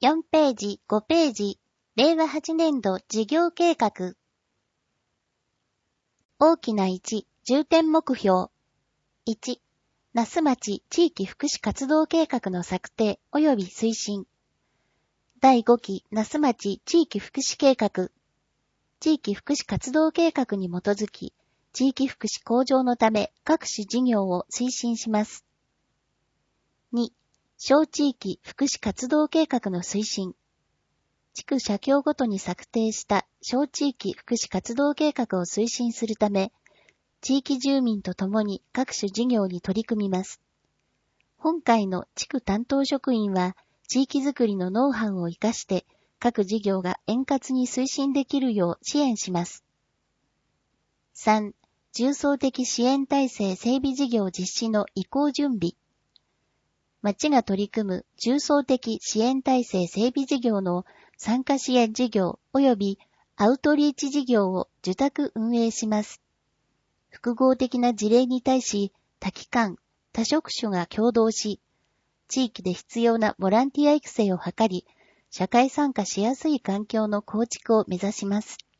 4ページ、5ページ、令和8年度事業計画。大きな1、重点目標。1、那須町地域福祉活動計画の策定及び推進。第5期那須町地域福祉計画。地域福祉活動計画に基づき、地域福祉向上のため各種事業を推進します。2、小地域福祉活動計画の推進。地区社協ごとに策定した小地域福祉活動計画を推進するため、地域住民と共に各種事業に取り組みます。本会の地区担当職員は、地域づくりのノウハウを活かして、各事業が円滑に推進できるよう支援します。3、重層的支援体制整備事業実施の移行準備。町が取り組む重層的支援体制整備事業の参加支援事業及びアウトリーチ事業を受託運営します。複合的な事例に対し多機関、多職種が協働し、地域で必要なボランティア育成を図り、社会参加しやすい環境の構築を目指します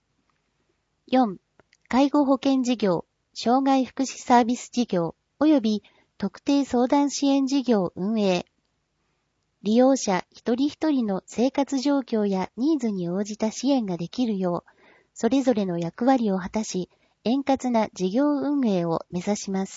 。4. 介護保険事業、障害福祉サービス事業及び特定相談支援事業運営。利用者一人一人の生活状況やニーズに応じた支援ができるよう、それぞれの役割を果たし、円滑な事業運営を目指します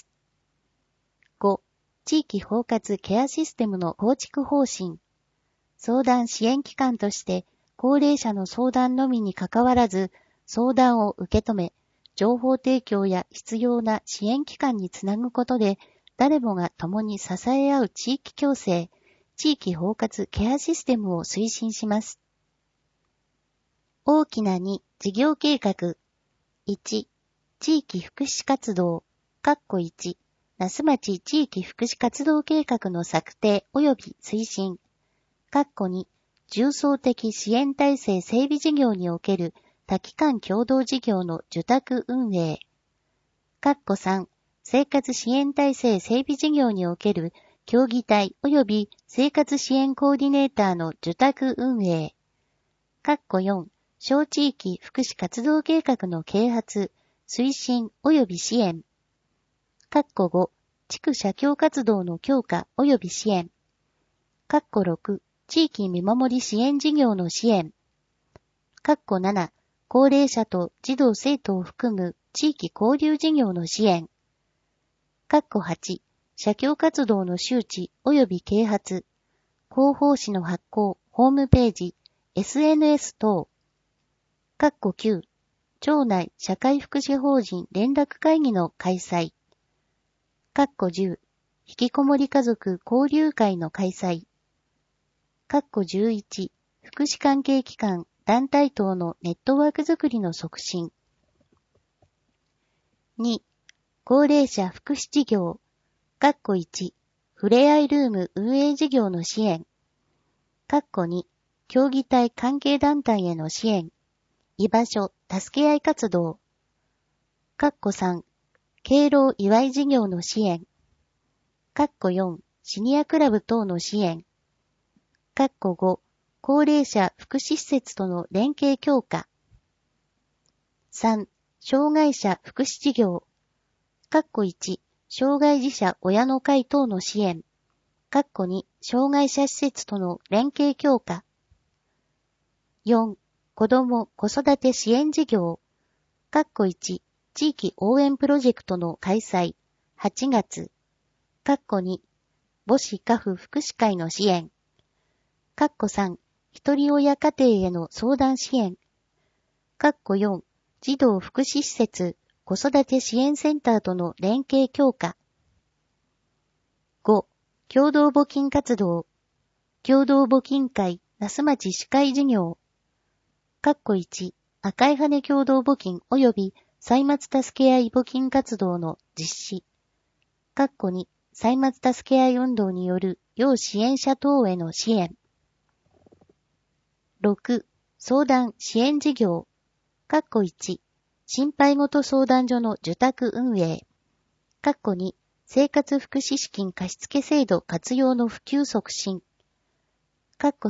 。5. 地域包括ケアシステムの構築方針。相談支援機関として、高齢者の相談のみにかかわらず、相談を受け止め、情報提供や必要な支援機関につなぐことで、誰もが共に支え合う地域共生、地域包括ケアシステムを推進します。大きな2、事業計画。1、地域福祉活動、1、那須町地域福祉活動計画の策定及び推進。2、重層的支援体制整備事業における多機関共同事業の受託運営。3、生活支援体制整備事業における協議体及び生活支援コーディネーターの受託運営。4、小地域福祉活動計画の啓発、推進及び支援。5、地区社協活動の強化及び支援。6、地域見守り支援事業の支援。7、高齢者と児童生徒を含む地域交流事業の支援。8、社協活動の周知及び啓発、広報誌の発行、ホームページ、SNS 等。9、町内社会福祉法人連絡会議の開催。10、引きこもり家族交流会の開催。11、福祉関係機関、団体等のネットワークづくりの促進。2、高齢者福祉事業。1、ふれあいルーム運営事業の支援。2、協議体関係団体への支援。居場所、助け合い活動。3、敬老祝い事業の支援。4、シニアクラブ等の支援。5、高齢者福祉施設との連携強化。3、障害者福祉事業。1、障害児者親の会等の支援。2、障害者施設との連携強化。4、子ども子育て支援事業。1、地域応援プロジェクトの開催。8月。2、母子家父福祉会の支援。3、ひとり親家庭への相談支援。4、児童福祉施設、子育て支援センターとの連携強化。5、共同募金活動。共同募金会、那須町主会事業。1、赤い羽共同募金及び歳末助け合い募金活動の実施。2、歳末助け合い運動による要支援者等への支援。6、相談支援事業。1、心配ごと相談所の受託運営。2、生活福祉資金貸付制度活用の普及促進。3、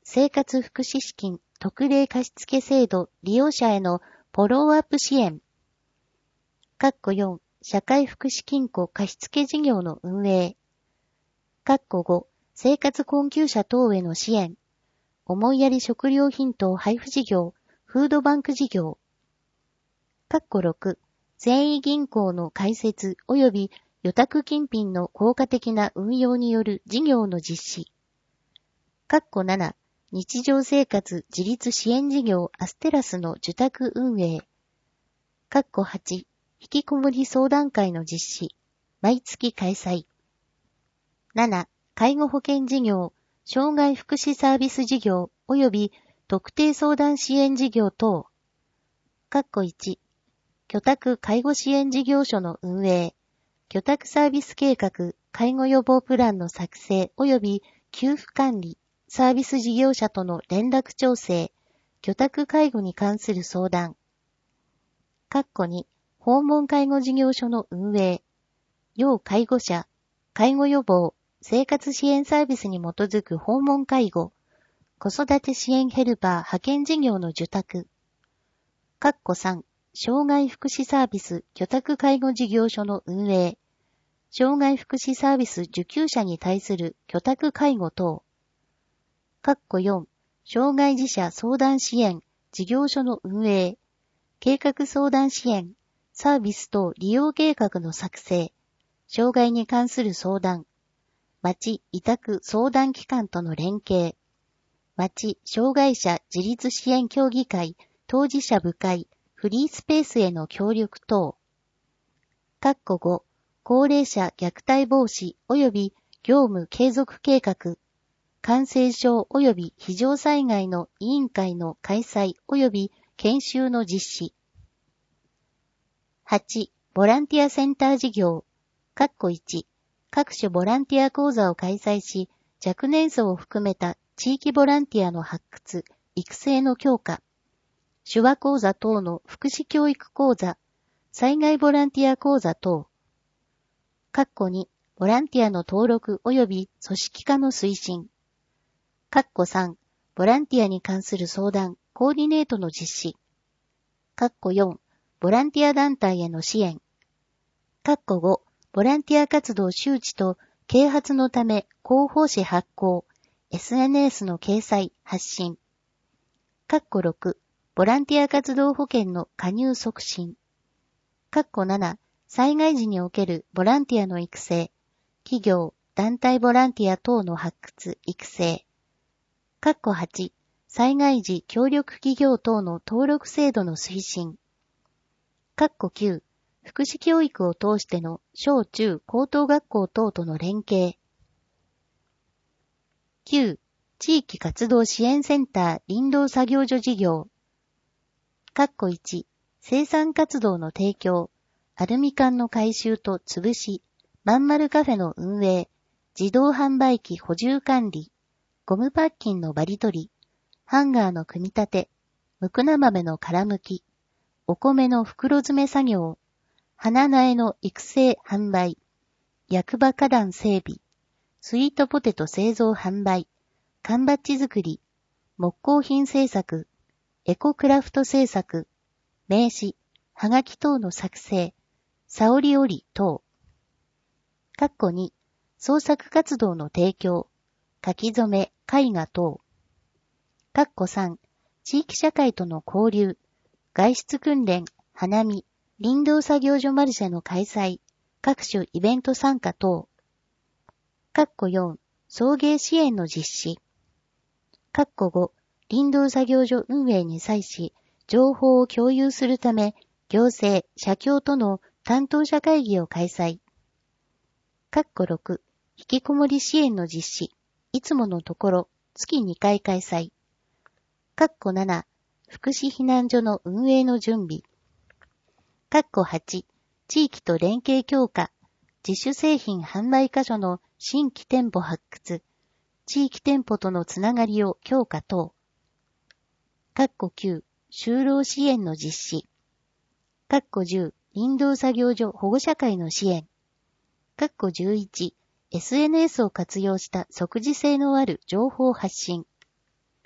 生活福祉資金特例貸付制度利用者へのフォローアップ支援。4、社会福祉金庫貸付事業の運営。5、生活困窮者等への支援。思いやり食料品等配布事業、フードバンク事業。6、善意銀行の開設及び予託金品の効果的な運用による事業の実施。7、日常生活自立支援事業アステラスの受託運営。8、引きこもり相談会の実施、毎月開催。7、介護保険事業、障害福祉サービス事業及び特定相談支援事業等。1、居宅介護支援事業所の運営、居宅サービス計画、介護予防プランの作成及び給付管理、サービス事業者との連絡調整、居宅介護に関する相談。2、訪問介護事業所の運営、要介護者、介護予防、生活支援サービスに基づく訪問介護、子育て支援ヘルパー派遣事業の受託。3、障害福祉サービス居宅介護事業所の運営、障害福祉サービス受給者に対する居宅介護等。4、障害児者相談支援事業所の運営、計画相談支援、サービス等利用計画の作成、障害に関する相談、町委託相談機関との連携、町障害者自立支援協議会当事者部会フリースペースへの協力等。5、高齢者虐待防止及び業務継続計画、感染症及び非常災害の委員会の開催及び研修の実施。8、ボランティアセンター事業。1、各種ボランティア講座を開催し、若年層を含めた地域ボランティアの発掘、育成の強化。手話講座等の福祉教育講座、災害ボランティア講座等。2、ボランティアの登録及び組織化の推進。3、ボランティアに関する相談、コーディネートの実施。4、ボランティア団体への支援。5、ボランティア活動周知と啓発のため広報誌発行、SNS の掲載、発信。6、ボランティア活動保険の加入促進。7、災害時におけるボランティアの育成、企業、団体ボランティア等の発掘、育成。8、災害時協力企業等の登録制度の推進。9、福祉教育を通しての小中高等学校等との連携。9、地域活動支援センター林道作業所事業。1、生産活動の提供、アルミ缶の回収と潰し、まんまるカフェの運営、自動販売機補充管理、ゴムパッキンのバリ取り、ハンガーの組み立て、むくな豆の殻むき、お米の袋詰め作業、花苗の育成販売、役場花壇整備、スイートポテト製造販売、缶バッジ作り、木工品製作、エコクラフト製作、名刺、はがき等の作成、さおり織り等。2、創作活動の提供、書き初め、絵画等。3、地域社会との交流、外出訓練、花見、林道作業所マルシェの開催、各種イベント参加等。4、送迎支援の実施。5、林道作業所運営に際し、情報を共有するため、行政、社協との担当者会議を開催。6、引きこもり支援の実施、いつものところ、月2回開催。7、福祉避難所の運営の準備。8、地域と連携強化、自主製品販売箇所の新規店舗発掘、地域店舗とのつながりを強化等。9、就労支援の実施。10、林道作業所保護者会の支援。11、SNS を活用した即時性のある情報発信。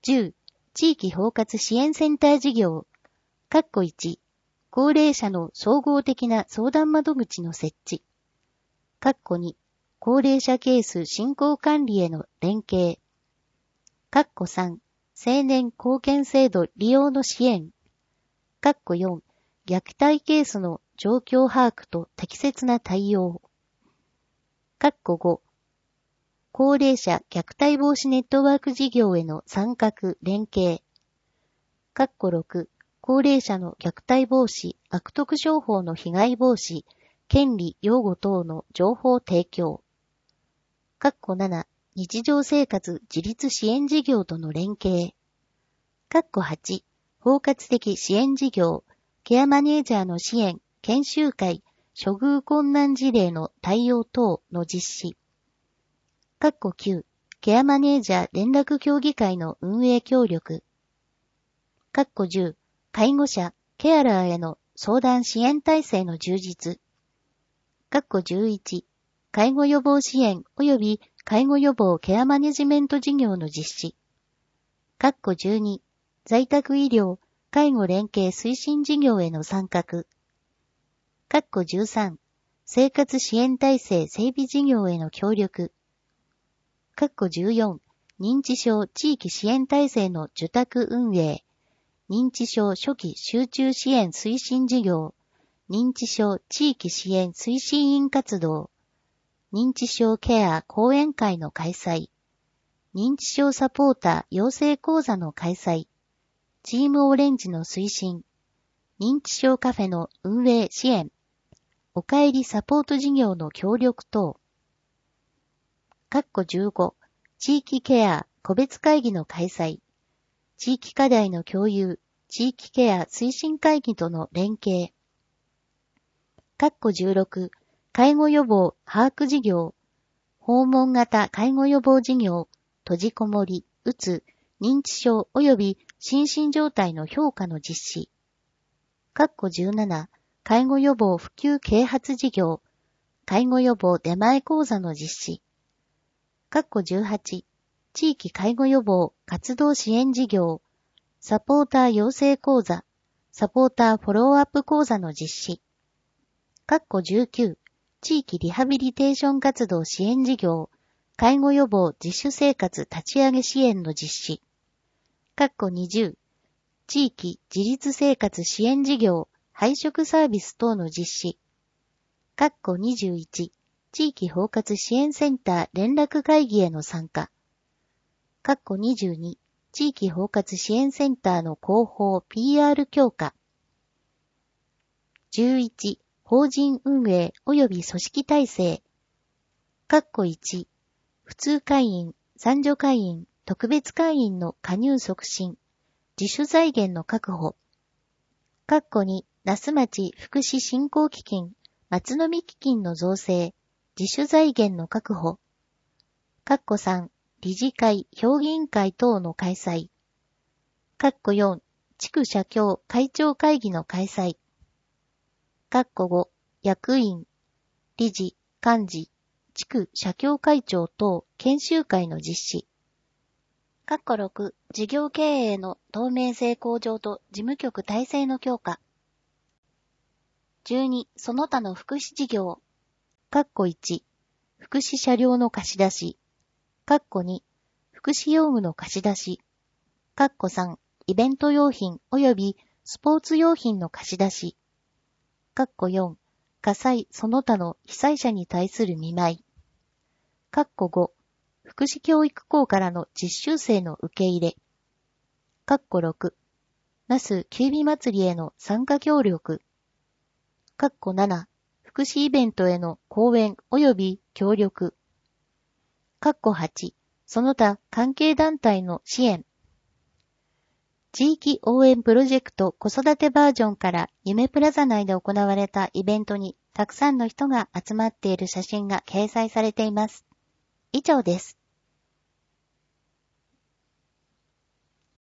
10、地域包括支援センター事業。1、高齢者の総合的な相談窓口の設置。2、高齢者ケース進行管理への連携。3、青年貢献制度利用の支援。4、虐待ケースの状況把握と適切な対応。5、高齢者虐待防止ネットワーク事業への参画連携。6、高齢者の虐待防止、悪徳商法の被害防止、権利擁護等の情報提供。7、日常生活自立支援事業との連携。8、包括的支援事業、ケアマネージャーの支援、研修会、処遇困難事例の対応等の実施。9、ケアマネージャー連絡協議会の運営協力。10、介護者、ケアラーへの相談支援体制の充実。11、介護予防支援及び介護予防ケアマネジメント事業の実施。12、在宅医療、介護連携推進事業への参画。13、生活支援体制整備事業への協力。14、認知症地域支援体制の受託運営。認知症初期集中支援推進事業。認知症地域支援推進員活動。認知症ケア講演会の開催。認知症サポーター養成講座の開催。チームオレンジの推進。認知症カフェの運営支援。おかえりサポート事業の協力等。15、地域ケア個別会議の開催。地域課題の共有、地域ケア推進会議との連携。16、介護予防把握事業。訪問型介護予防事業、閉じこもり、うつ、認知症及び心身状態の評価の実施。17、介護予防普及啓発事業。介護予防出前講座の実施。18、地域介護予防活動支援事業。サポーター養成講座。サポーターフォローアップ講座の実施。19、地域リハビリテーション活動支援事業。介護予防自主生活立ち上げ支援の実施。20、地域自立生活支援事業。配食サービス等の実施。21、地域包括支援センター連絡会議への参加。22、地域包括支援センターの広報 PR 強化。11、法人運営及び組織体制。1、普通会員、参助会員、特別会員の加入促進。自主財源の確保。2、那須町福祉振興基金、松の実基金の造成、自主財源の確保。3、理事会、評議員会等の開催。4、地区社協会長会議の開催。5、役員、理事、幹事、地区社協会長等研修会の実施。6、事業経営の透明性向上と事務局体制の強化。12、その他の福祉事業。1、福祉車両の貸し出し。2、福祉用具の貸し出し。3、イベント用品及びスポーツ用品の貸し出し。4、火災その他の被災者に対する見舞い。5、福祉教育校からの実習生の受け入れ。6、那須きゅうび祭りへの参加協力。7、福祉イベントへの講演及び協力。8、その他関係団体の支援。地域応援プロジェクト子育てバージョンから夢プラザ内で行われたイベントにたくさんの人が集まっている写真が掲載されています。以上です。